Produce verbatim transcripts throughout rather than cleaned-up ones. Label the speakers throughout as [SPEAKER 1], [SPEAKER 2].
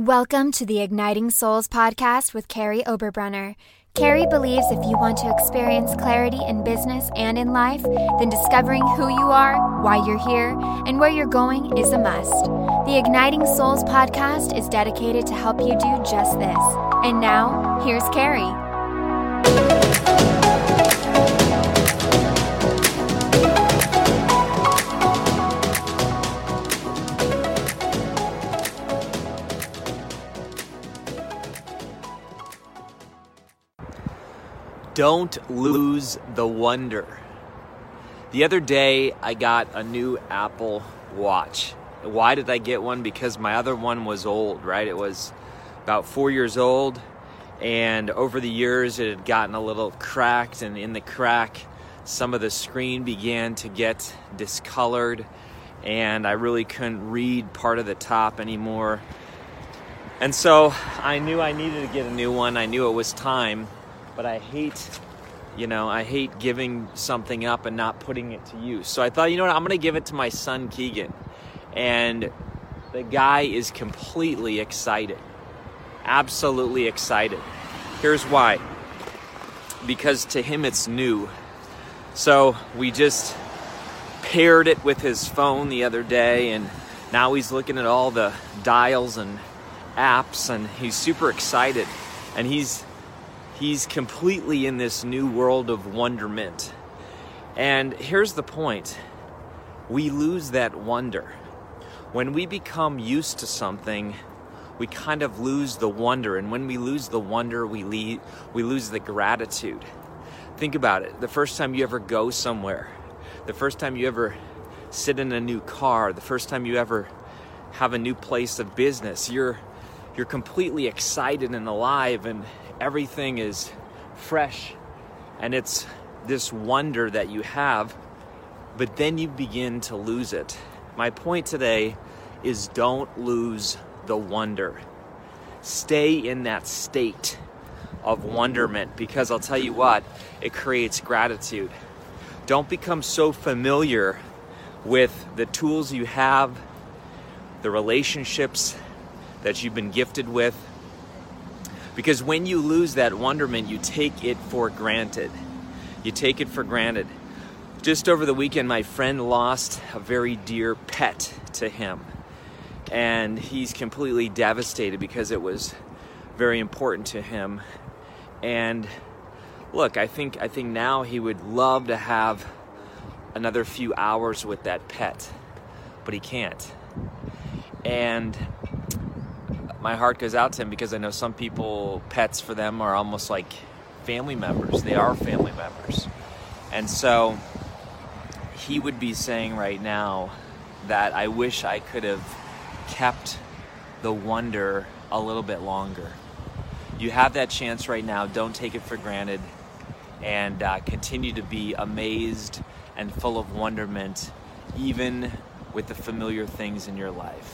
[SPEAKER 1] Welcome to the Igniting Souls podcast with Carrie Oberbrunner. Carrie believes if you want to experience clarity in business and in life, then discovering who you are, why you're here, and where you're going is a must. The Igniting Souls podcast is dedicated to help you do just this. And now, here's Carrie.
[SPEAKER 2] Don't lose the wonder. The other day, I got a new Apple Watch. Why did I get one? Because my other one was old, right? It was about four years old, and over the years, it had gotten a little cracked, and in the crack, some of the screen began to get discolored, and I really couldn't read part of the top anymore. And so I knew I needed to get a new one. I knew it was time. But I hate, you know, I hate giving something up and not putting it to use. So I thought, you know what, I'm going to give it to my son, Keegan. And the guy is completely excited. Absolutely excited. Here's why. Because to him it's new. So we just paired it with his phone the other day, and now he's looking at all the dials and apps, and he's super excited. And he's He's completely in this new world of wonderment. And here's the point. We lose that wonder. When we become used to something, we kind of lose the wonder. And when we lose the wonder, we, le- we lose the gratitude. Think about it. The first time you ever go somewhere, the first time you ever sit in a new car, the first time you ever have a new place of business, you're you're completely excited and alive, and everything is fresh, and it's this wonder that you have, but then you begin to lose it. My point today is don't lose the wonder. Stay in that state of wonderment, because I'll tell you what, it creates gratitude. Don't become so familiar with the tools you have, the relationships that you've been gifted with, because when you lose that wonderment, you take it for granted. You take it for granted. Just over the weekend, my friend lost a very dear pet to him, and he's completely devastated because it was very important to him. And look, I think I think now he would love to have another few hours with that pet, but he can't. And my heart goes out to him, because I know some people, pets for them are almost like family members. They are family members. And so he would be saying right now that I wish I could have kept the wonder a little bit longer. You have that chance right now. Don't take it for granted, and uh, continue to be amazed and full of wonderment, even with the familiar things in your life.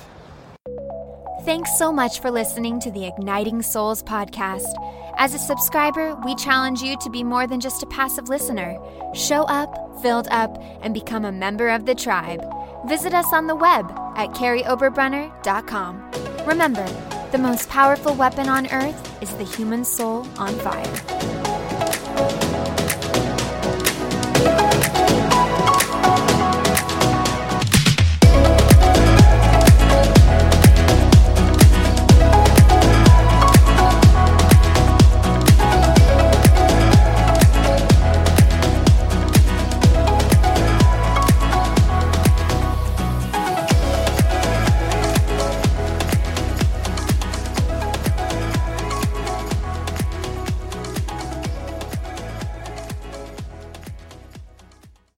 [SPEAKER 1] Thanks so much for listening to the Igniting Souls podcast. As a subscriber, we challenge you to be more than just a passive listener. Show up, filled up, and become a member of the tribe. Visit us on the web at carrie oberbrunner dot com. Remember, the most powerful weapon on earth is the human soul on fire.